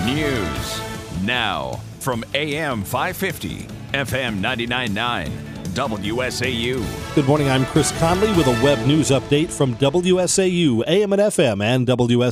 News now from AM 550, FM 99.9, WSAU. Good morning, I'm Chris Conley with a web news update from WSAU, AM and FM, and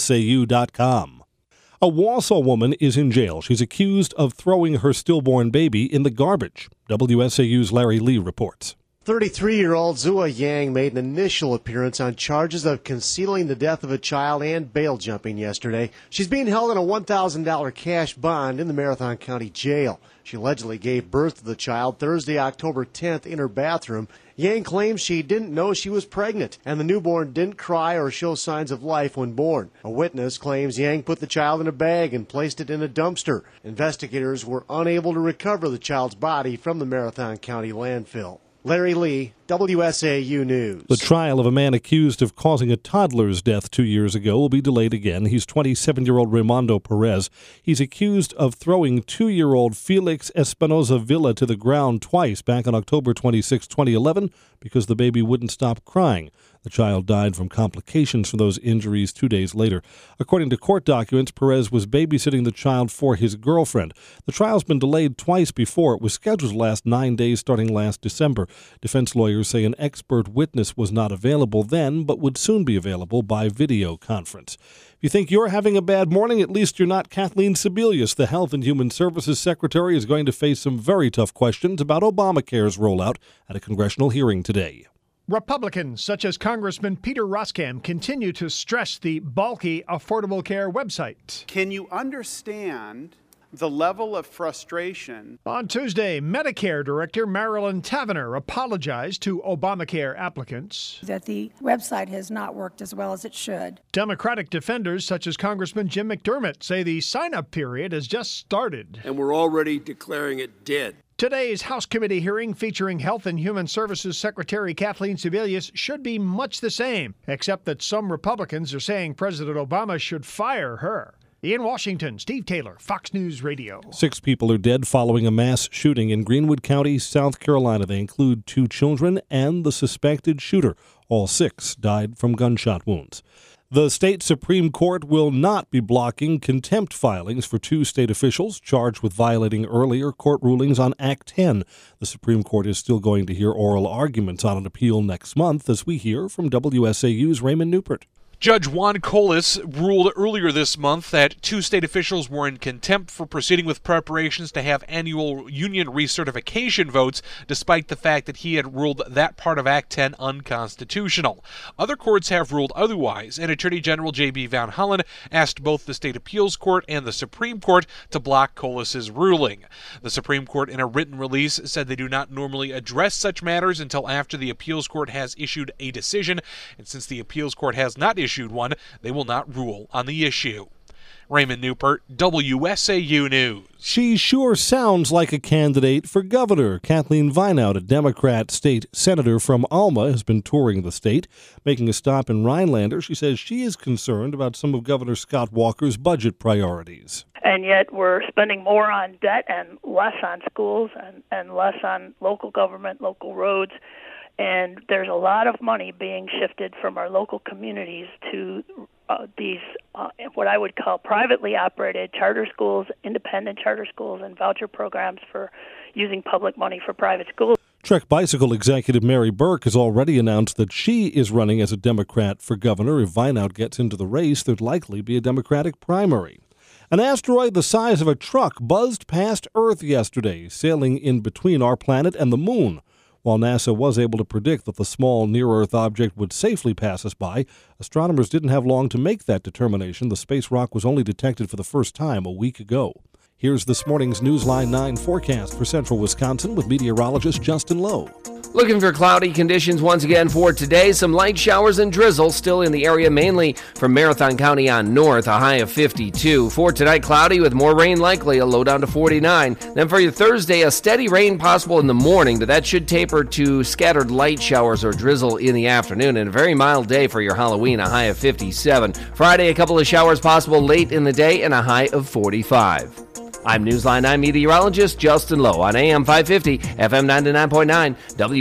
WSAU.com. A Wausau woman is in jail. She's accused of throwing her stillborn baby in the garbage. WSAU's Larry Lee reports. 33-year-old Zua Yang made an initial appearance on charges of concealing the death of a child and bail jumping yesterday. She's being held on a $1,000 cash bond in the Marathon County Jail. She allegedly gave birth to the child Thursday, October 10th in her bathroom. Yang claims she didn't know she was pregnant, and the newborn didn't cry or show signs of life when born. A witness claims Yang put the child in a bag and placed it in a dumpster. Investigators were unable to recover the child's body from the Marathon County landfill. Larry Lee, WSAU News. The trial of a man accused of causing a toddler's death 2 years ago will be delayed again. He's 27-year-old Raimundo Perez. He's accused of throwing 2-year-old Felix Espinoza Villa to the ground twice back on October 26, 2011, because the baby wouldn't stop crying. The child died from complications from those injuries 2 days later. According to court documents, Perez was babysitting the child for his girlfriend. The trial's been delayed twice before. It was scheduled to last 9 days starting last December. Defense lawyers say an expert witness was not available then, but would soon be available by video conference. If you think you're having a bad morning, at least you're not. Kathleen Sebelius, the Health and Human Services Secretary, is going to face some very tough questions about Obamacare's rollout at a congressional hearing today. Republicans, such as Congressman Peter Roskam, continue to stress the bulky Affordable Care website. Can you understand the level of frustration? On Tuesday, Medicare Director Marilyn Tavenner apologized to Obamacare applicants. That the website has not worked as well as it should. Democratic defenders, such as Congressman Jim McDermott, say the sign-up period has just started. And we're already declaring it dead. Today's House Committee hearing featuring Health and Human Services Secretary Kathleen Sebelius should be much the same, except that some Republicans are saying President Obama should fire her. In Washington, Steve Taylor, Fox News Radio. 6 people are dead following a mass shooting in Greenwood County, South Carolina. They include 2 children and the suspected shooter. All 6 died from gunshot wounds. The state Supreme Court will not be blocking contempt filings for 2 state officials charged with violating earlier court rulings on Act 10. The Supreme Court is still going to hear oral arguments on an appeal next month, as we hear from WSAU's Raymond Newport. Judge Juan Colas ruled earlier this month that 2 state officials were in contempt for proceeding with preparations to have annual union recertification votes, despite the fact that he had ruled that part of Act 10 unconstitutional. Other courts have ruled otherwise, and Attorney General J.B. Van Hollen asked both the State Appeals Court and the Supreme Court to block Colas's ruling. The Supreme Court, in a written release, said they do not normally address such matters until after the Appeals Court has issued a decision, and since the Appeals Court has not issued one, they will not rule on the issue. Raymond Newport, WSAU News. She sure sounds like a candidate for governor. Kathleen Vineout, a Democrat state senator from Alma, has been touring the state. Making a stop in Rhinelander, she says she is concerned about some of Governor Scott Walker's budget priorities. And yet we're spending more on debt and less on schools and less on local government, local roads. And there's a lot of money being shifted from our local communities to these, what I would call privately operated charter schools, independent charter schools, and voucher programs for using public money for private schools. Trek Bicycle executive Mary Burke has already announced that she is running as a Democrat for governor. If Vineout gets into the race, there'd likely be a Democratic primary. An asteroid the size of a truck buzzed past Earth yesterday, sailing in between our planet and the moon. While NASA was able to predict that the small near-Earth object would safely pass us by, astronomers didn't have long to make that determination. The space rock was only detected for the first time a week ago. Here's this morning's Newsline 9 forecast for central Wisconsin with meteorologist Justin Lowe. Looking for cloudy conditions once again for today. Some light showers and drizzle still in the area, mainly from Marathon County on north, a high of 52. For tonight, cloudy with more rain likely, a low down to 49. Then for your Thursday, a steady rain possible in the morning, but that should taper to scattered light showers or drizzle in the afternoon. And a very mild day for your Halloween, a high of 57. Friday, a couple of showers possible late in the day and a high of 45. I'm Newsline 9 meteorologist Justin Lowe on AM 550, FM 99.9,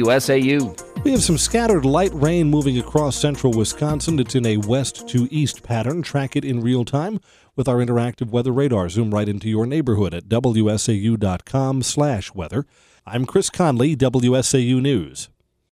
WSAU. We have some scattered light rain moving across central Wisconsin. It's in a west to east pattern. Track it in real time. with our interactive weather radar. Zoom right into your neighborhood at WSAU.com/weather. I'm Chris Conley, WSAU News.